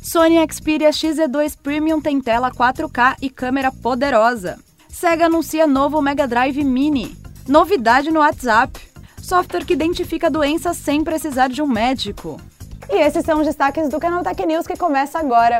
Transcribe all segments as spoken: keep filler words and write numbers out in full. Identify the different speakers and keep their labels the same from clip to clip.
Speaker 1: Sony Xperia X Z dois Premium tem tela quatro K e câmera poderosa. Sega anuncia novo Mega Drive Mini. Novidade no WhatsApp. Software que identifica doenças sem precisar de um médico.
Speaker 2: E esses são os destaques do canal Tech News que começa agora.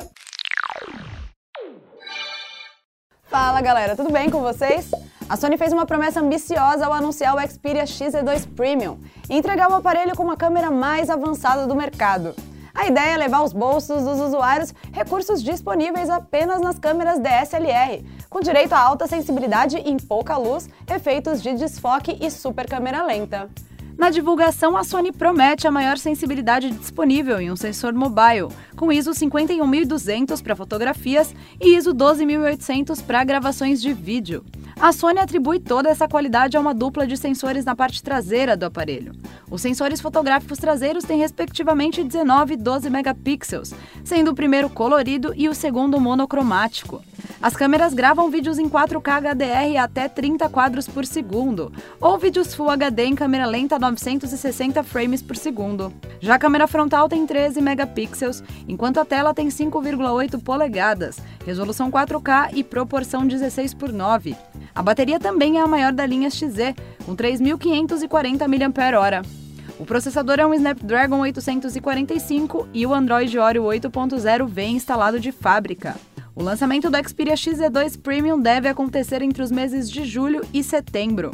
Speaker 2: Fala galera, tudo bem com vocês? A Sony fez uma promessa ambiciosa ao anunciar o Xperia X Z dois Premium e entregar o aparelho com uma câmera mais avançada do mercado. A ideia é levar aos bolsos dos usuários recursos disponíveis apenas nas câmeras D S L R, com direito a alta sensibilidade em pouca luz, efeitos de desfoque e super câmera lenta.
Speaker 1: Na divulgação, a Sony promete a maior sensibilidade disponível em um sensor mobile, com I S O cinquenta e um mil e duzentos para fotografias e I S O doze mil e oitocentos para gravações de vídeo. A Sony atribui toda essa qualidade a uma dupla de sensores na parte traseira do aparelho. Os sensores fotográficos traseiros têm respectivamente dezenove e doze megapixels, sendo o primeiro colorido e o segundo monocromático. As câmeras gravam vídeos em quatro K H D R até trinta quadros por segundo, ou vídeos Full H D em câmera lenta novecentos e sessenta frames por segundo. Já a câmera frontal tem treze megapixels, enquanto a tela tem cinco vírgula oito polegadas, resolução quatro K e proporção dezesseis por nove. A bateria também é a maior da linha X Z, com três mil quinhentos e quarenta miliampères-hora. O processador é um Snapdragon oitocentos e quarenta e cinco e o Android Oreo oito ponto zero vem instalado de fábrica. O lançamento do Xperia X Z dois Premium deve acontecer entre os meses de julho e setembro.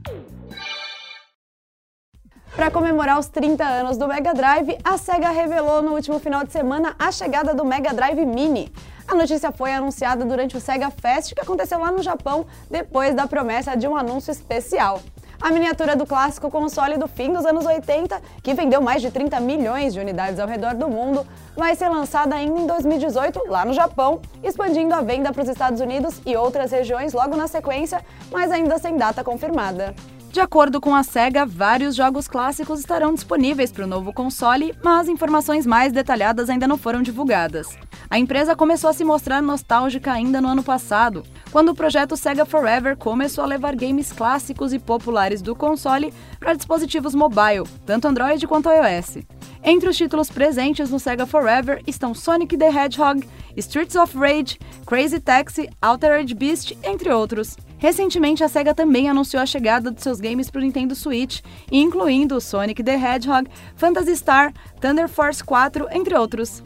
Speaker 2: Para comemorar os trinta anos do Mega Drive, a Sega revelou no último final de semana a chegada do Mega Drive Mini. A notícia foi anunciada durante o Sega Fest, que aconteceu lá no Japão, depois da promessa de um anúncio especial. A miniatura do clássico console do fim dos anos oitenta, que vendeu mais de trinta milhões de unidades ao redor do mundo, vai ser lançada ainda em dois mil e dezoito, lá no Japão, expandindo a venda para os Estados Unidos e outras regiões logo na sequência, mas ainda sem data confirmada.
Speaker 1: De acordo com a Sega, vários jogos clássicos estarão disponíveis para o novo console, mas informações mais detalhadas ainda não foram divulgadas. A empresa começou a se mostrar nostálgica ainda no ano passado, quando o projeto Sega Forever começou a levar games clássicos e populares do console para dispositivos mobile, tanto Android quanto iOS. Entre os títulos presentes no Sega Forever estão Sonic the Hedgehog, Streets of Rage, Crazy Taxi, Altered Beast, entre outros. Recentemente, a Sega também anunciou a chegada de seus games para o Nintendo Switch, incluindo Sonic the Hedgehog, Phantasy Star, Thunder Force quatro, entre outros.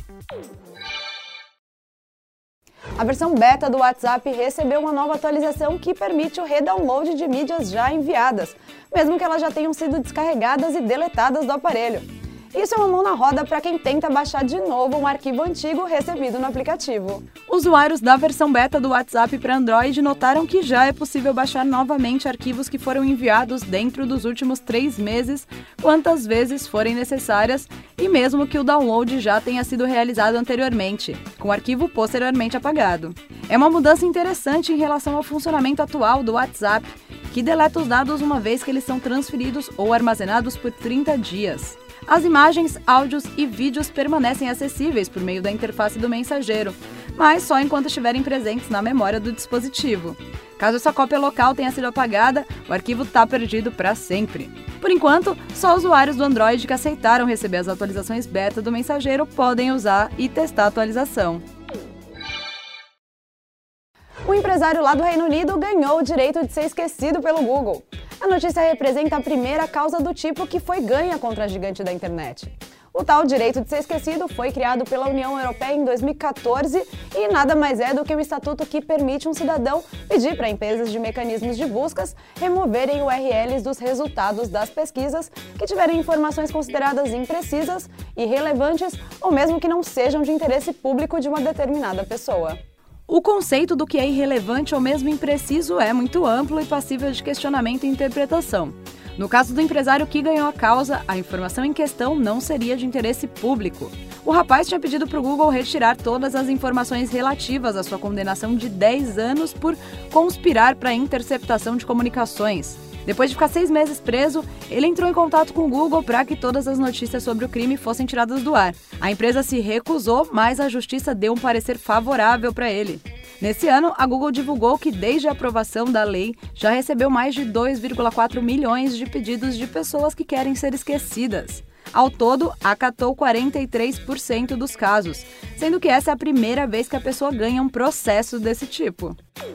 Speaker 2: A versão beta do WhatsApp recebeu uma nova atualização que permite o redownload de mídias já enviadas, mesmo que elas já tenham sido descarregadas e deletadas do aparelho. Isso é uma mão na roda para quem tenta baixar de novo um arquivo antigo recebido no aplicativo.
Speaker 1: Usuários da versão beta do WhatsApp para Android notaram que já é possível baixar novamente arquivos que foram enviados dentro dos últimos três meses, quantas vezes forem necessárias, e mesmo que o download já tenha sido realizado anteriormente, com o arquivo posteriormente apagado. É uma mudança interessante em relação ao funcionamento atual do WhatsApp, que deleta os dados uma vez que eles são transferidos ou armazenados por trinta dias. As imagens, áudios e vídeos permanecem acessíveis por meio da interface do mensageiro, mas só enquanto estiverem presentes na memória do dispositivo. Caso essa cópia local tenha sido apagada, o arquivo está perdido para sempre. Por enquanto, só usuários do Android que aceitaram receber as atualizações beta do mensageiro podem usar e testar a atualização.
Speaker 2: Um empresário lá do Reino Unido ganhou o direito de ser esquecido pelo Google. A notícia representa a primeira causa do tipo que foi ganha contra a gigante da internet. O tal direito de ser esquecido foi criado pela União Europeia em dois mil e quatorze e nada mais é do que um estatuto que permite um cidadão pedir para empresas de mecanismos de buscas removerem U R Ls dos resultados das pesquisas que tiverem informações consideradas imprecisas, irrelevantes ou mesmo que não sejam de interesse público de uma determinada pessoa.
Speaker 1: O conceito do que é irrelevante ou mesmo impreciso é muito amplo e passível de questionamento e interpretação. No caso do empresário que ganhou a causa, a informação em questão não seria de interesse público. O rapaz tinha pedido para o Google retirar todas as informações relativas à sua condenação de dez anos por conspirar para a interceptação de comunicações. Depois de ficar seis meses preso, ele entrou em contato com o Google para que todas as notícias sobre o crime fossem tiradas do ar. A empresa se recusou, mas a justiça deu um parecer favorável para ele. Nesse ano, a Google divulgou que desde a aprovação da lei já recebeu mais de dois vírgula quatro milhões de pedidos de pessoas que querem ser esquecidas. Ao todo, acatou quarenta e três por cento dos casos, sendo que essa é a primeira vez que a pessoa ganha um processo desse tipo.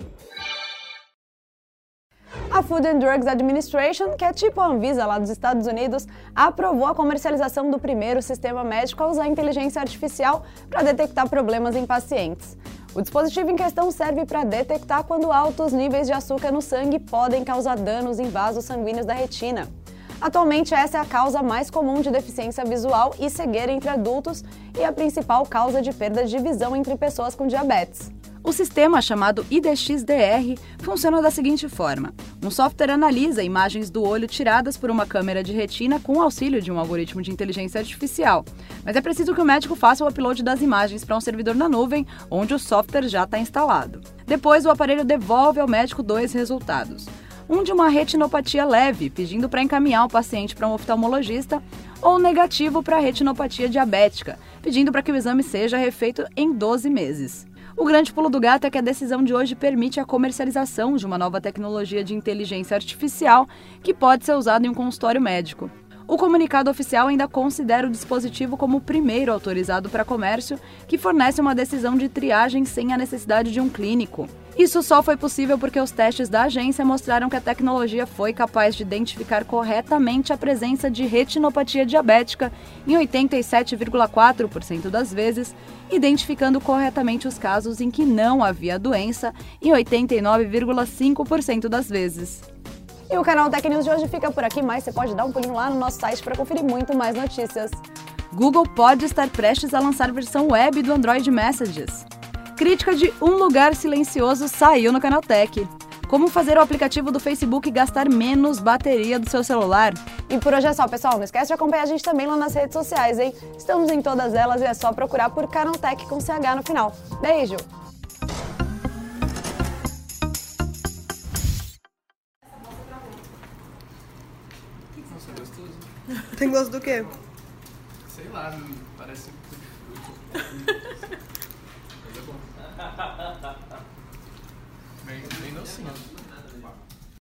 Speaker 2: A Food and Drugs Administration, que é tipo a Anvisa lá dos Estados Unidos, aprovou a comercialização do primeiro sistema médico a usar inteligência artificial para detectar problemas em pacientes. O dispositivo em questão serve para detectar quando altos níveis de açúcar no sangue podem causar danos em vasos sanguíneos da retina. Atualmente, essa é a causa mais comum de deficiência visual e cegueira entre adultos e a principal causa de perda de visão entre pessoas com diabetes.
Speaker 1: O sistema, chamado I D X D R, funciona da seguinte forma. Um software analisa imagens do olho tiradas por uma câmera de retina com o auxílio de um algoritmo de inteligência artificial. Mas é preciso que o médico faça o upload das imagens para um servidor na nuvem, onde o software já está instalado. Depois, o aparelho devolve ao médico dois resultados. Um de uma retinopatia leve, pedindo para encaminhar o paciente para um oftalmologista, ou negativo para retinopatia diabética, pedindo para que o exame seja refeito em doze meses. O grande pulo do gato é que a decisão de hoje permite a comercialização de uma nova tecnologia de inteligência artificial que pode ser usada em um consultório médico. O comunicado oficial ainda considera o dispositivo como o primeiro autorizado para comércio que fornece uma decisão de triagem sem a necessidade de um clínico. Isso só foi possível porque os testes da agência mostraram que a tecnologia foi capaz de identificar corretamente a presença de retinopatia diabética em oitenta e sete vírgula quatro por cento das vezes, identificando corretamente os casos em que não havia doença em oitenta e nove vírgula cinco por cento das vezes.
Speaker 2: E o canal Tech News de hoje fica por aqui, mas você pode dar um pulinho lá no nosso site para conferir muito mais notícias.
Speaker 1: Google pode estar prestes a lançar versão web do Android Messages. Crítica de Um Lugar Silencioso saiu no Canaltech. Como fazer o aplicativo do Facebook gastar menos bateria do seu celular?
Speaker 2: E por hoje é só, pessoal. Não esquece de acompanhar a gente também lá nas redes sociais, hein? Estamos em todas elas e é só procurar por Canaltech com C H no final. Beijo!
Speaker 3: Nossa, é gostoso.
Speaker 4: Tem gosto do quê?
Speaker 3: Sei lá, parece um pouco de fruta. Mas é bom. Bem, bem docinho.